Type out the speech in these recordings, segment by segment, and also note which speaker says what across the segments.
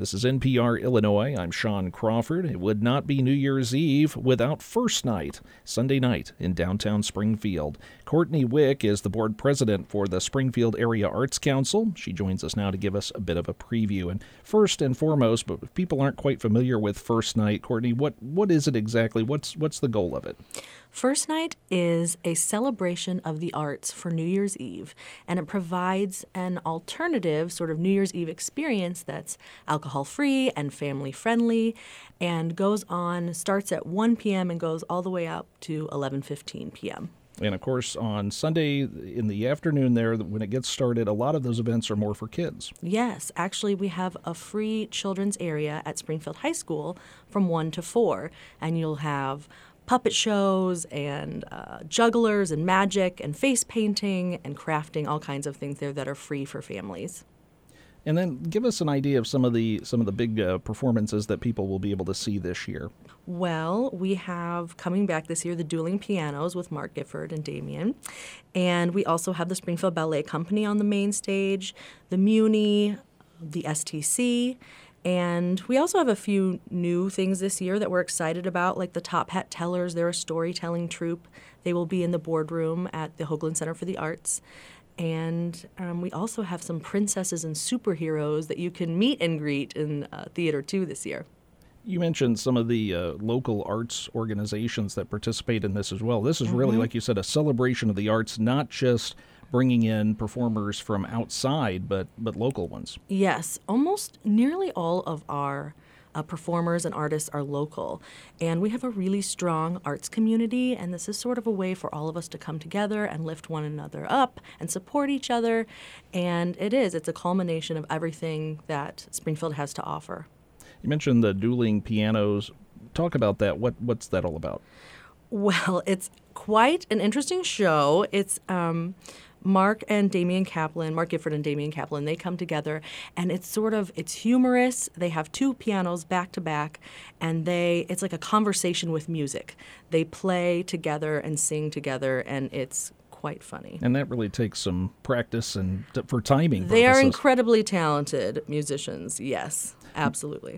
Speaker 1: This is NPR Illinois. I'm Sean Crawford. It would not be New Year's Eve without First Night, Sunday night in downtown Springfield. Courtney Wick is the board president for the Springfield Area Arts Council. She joins us now to give us a bit of a preview. And first and foremost, but if people aren't quite familiar with First Night, Courtney, what is it exactly? What's the goal of it?
Speaker 2: First Night is a celebration of the arts for New Year's Eve, and it provides an alternative sort of New Year's Eve experience that's alcohol-free and family-friendly, and starts at 1 p.m. and goes all the way up to 11:15 p.m.
Speaker 1: And, of course, on Sunday in the afternoon there, when it gets started, a lot of those events are more for kids.
Speaker 2: Yes. Actually, we have a free children's area at Springfield High School from 1 to 4, and you'll have puppet shows and jugglers and magic and face painting and crafting, all kinds of things there that are free for families.
Speaker 1: And then give us an idea of some of the big performances that people will be able to see this year.
Speaker 2: Well, we have coming back this year the Dueling Pianos with Mark Gifford and Damien. And we also have the Springfield Ballet Company on the main stage, the Muni, the STC. And we also have a few new things this year that we're excited about, like the Top Hat Tellers. They're a storytelling troupe. They will be in the boardroom at the Hoagland Center for the Arts. And we also have some princesses and superheroes that you can meet and greet in Theater 2 this year.
Speaker 1: You mentioned some of the local arts organizations that participate in this as well. This is really, like you said, a celebration of the arts, not just bringing in performers from outside, but local ones.
Speaker 2: Yes, almost nearly all of our performers and artists are local. And we have a really strong arts community, and this is sort of a way for all of us to come together and lift one another up and support each other. And it's a culmination of everything that Springfield has to offer.
Speaker 1: You mentioned the Dueling Pianos. Talk about that. What's that all about?
Speaker 2: Well, it's quite an interesting show. It's Mark Gifford and Damien Kaplan, they come together, and it's humorous. They have two pianos back to back, and it's like a conversation with music. They play together and sing together, and it's quite funny.
Speaker 1: And that really takes some practice and for timing purposes.
Speaker 2: They are incredibly talented musicians, yes, absolutely.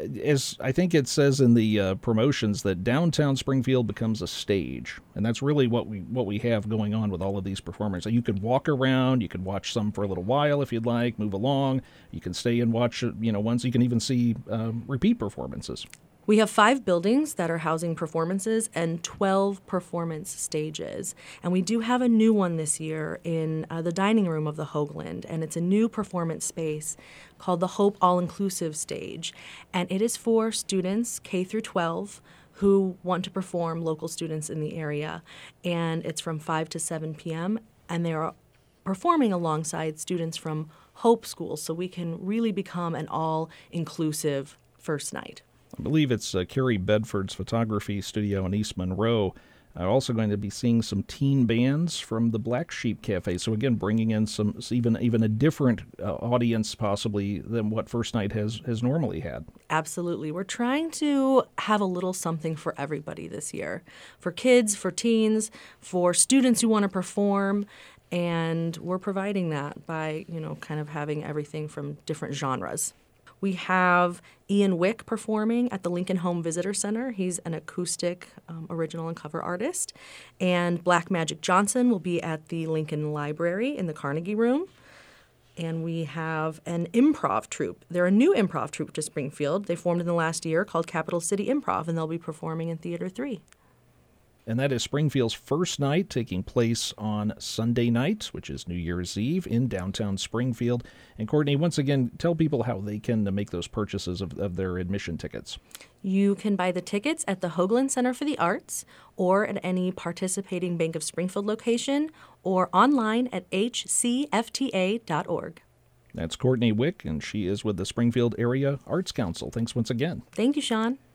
Speaker 1: As I think it says in the promotions, that downtown Springfield becomes a stage, and that's really what we have going on with all of these performances. You could walk around, you could watch some for a little while if you'd like, move along. You can stay and watch, once. You can even see repeat performances.
Speaker 2: We have 5 buildings that are housing performances and 12 performance stages. And we do have a new one this year in the dining room of the Hoagland, and it's a new performance space called the Hope All-Inclusive Stage. And it is for students K through 12 who want to perform, local students in the area. And it's from 5 to 7 p.m., and they are performing alongside students from Hope schools, so we can really become an all-inclusive first night.
Speaker 1: I believe it's Carrie Bedford's photography studio in East Monroe. Also going to be seeing some teen bands from the Black Sheep Cafe. So again, bringing in some even a different audience possibly than what First Night has normally had.
Speaker 2: Absolutely. We're trying to have a little something for everybody this year. For kids, for teens, for students who want to perform. And we're providing that by, kind of having everything from different genres. We have Ian Wick performing at the Lincoln Home Visitor Center. He's an acoustic original and cover artist. And Black Magic Johnson will be at the Lincoln Library in the Carnegie Room. And we have an improv troupe. They're a new improv troupe to Springfield. They formed in the last year called Capital City Improv, and they'll be performing in Theater 3.
Speaker 1: And that is Springfield's First Night, taking place on Sunday night, which is New Year's Eve, in downtown Springfield. And Courtney, once again, tell people how they can make those purchases of their admission tickets.
Speaker 2: You can buy the tickets at the Hoagland Center for the Arts, or at any participating Bank of Springfield location, or online at hcfta.org.
Speaker 1: That's Courtney Wick, and she is with the Springfield Area Arts Council. Thanks once again.
Speaker 2: Thank you, Sean.